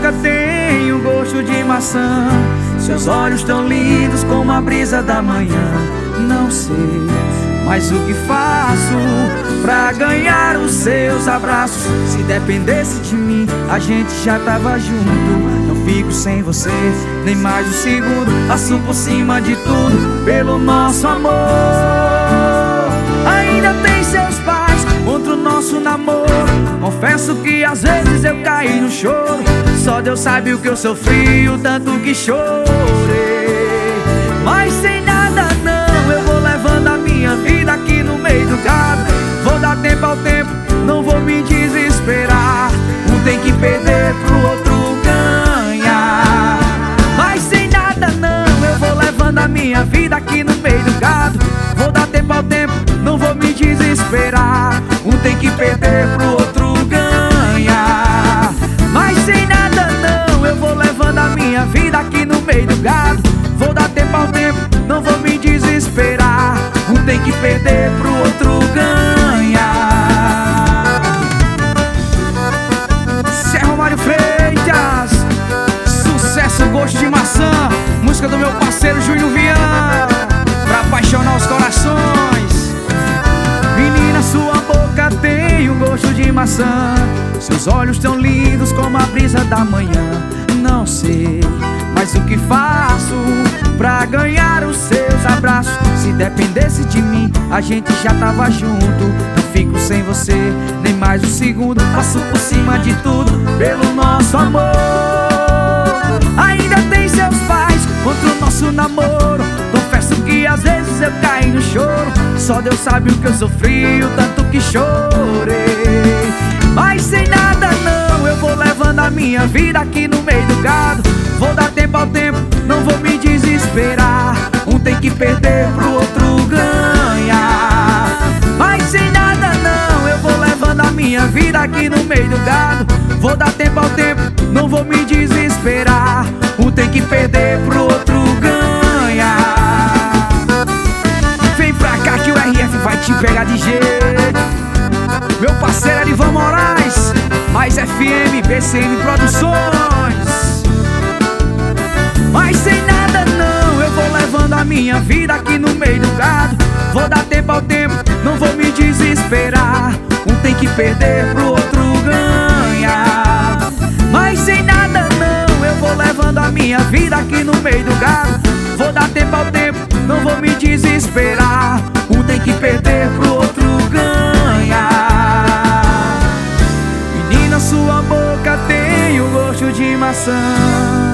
boca tem o gosto de maçã, seus olhos tão lindos como a brisa da manhã. Não sei mais o que faço pra ganhar os seus abraços. Se dependesse de mim, a gente já tava junto. Não fico sem você, nem mais um segundo. Passo por cima de tudo pelo nosso amor. Ainda tem seus pais contra o nosso namoro. Confesso que às vezes eu caí no choro. Só Deus sabe o que eu sofri, o tanto que chorei. Mas sem nada não, eu vou levando a minha vida aqui no meio do gado. Vou dar tempo ao tempo, não vou me desesperar. Um tem que perder pro outro ganhar. Mas sem nada não, eu vou levando a minha vida aqui no meio do gado. Vou dar tempo ao tempo, não vou me desesperar. Um tem que perder pro outro ganhar. Mas sem nada não, eu vou levando a minha vida aqui no meio do gado. Vou dar tempo ao tempo, não vou me desesperar. Um tem que perder pro outro ganhar. Zé Romário Freitas, sucesso, gosto de maçã. Música do meu parceiro Júnior Vian, pra apaixonar os corações. Menina, sua boca tem o gosto de maçã, seus olhos tão lindos como a brisa da manhã. Não sei mais o que faço pra ganhar os seus abraços. Se dependesse de mim, a gente já tava junto. Não fico sem você, nem mais um segundo. Passo por cima de tudo pelo nosso amor. Ainda tem seus pais contra o nosso namoro. Confesso que às vezes eu caí no choro. Só Deus sabe o que eu sofri, o tanto que chorei. Mas sem nada não, eu vou levando a minha vida aqui no meio do gado. Vou dar tempo ao tempo, não vou me desesperar. Um tem que perder pro outro ganhar. Mas sem nada não, eu vou levando a minha vida aqui no meio do gado. Vou dar tempo ao tempo, não vou me desesperar. Um tem que perder pro outro ganhar. Vem pra cá que o RF vai te pegar de jeito. Meu parceiro Arivan Moraes, mais FM, BCM Produções. Mas sem nada não, eu vou levando a minha vida aqui no meio do gado. Vou dar tempo ao tempo, não vou me desesperar. Um tem que perder pro outro ganhar. Mas sem nada não, eu vou levando a minha vida aqui no meio do gado. Vou dar tempo ao tempo, não vou me desesperar. Um tem que perder pro outro ganhar. Menina, sua boca tem o gosto de maçã,